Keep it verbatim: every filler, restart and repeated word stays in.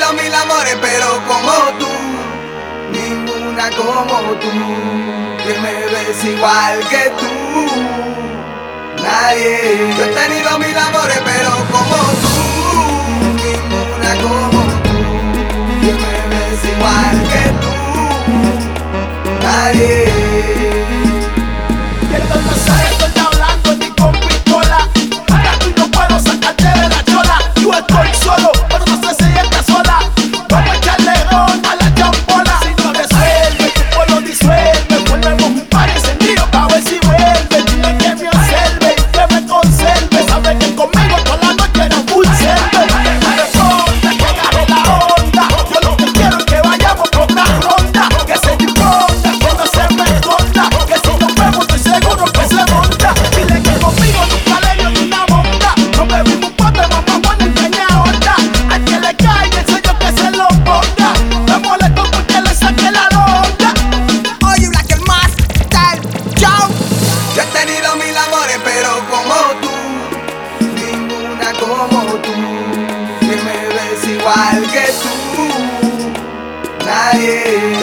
tenido mil amores, pero como tú, ninguna como tú, que me ves igual que tú, nadie. Yo he tenido mil amores, pero como tú, ninguna como tú, que me ves igual que tú, nadie. Y esto no sé, estoy hablando ni con pistola. Ahora tú no puedo sacarte de la chola. Yo estoy solo, pero no sé si estás sola. Vamos a echarle ron a la champola. Si no resuelve, tu pueblo disuelve. Ponemos un par encendido pa' ver si vuelve. Dile que me observe y que me conserve. Sabe que conmigo toda la noche era full serve. Que me responda, que agarre la onda. Yo lo que quiero es que vayamos por una ronda. Que se disponga, que no se me esconda. Que si nos vemos estoy seguro que se monta. Dile que conmigo nunca le dio ni una monda. No bebimos un pote, mamá buena enseña onda. Al que le caiga enseño que se lo ponga. Me molesto porque le saqué la longa. Oye, Black el Master, yo. Yo he tenido mil amores, pero como tú, ninguna como tú, que me ves igual que tú, nadie.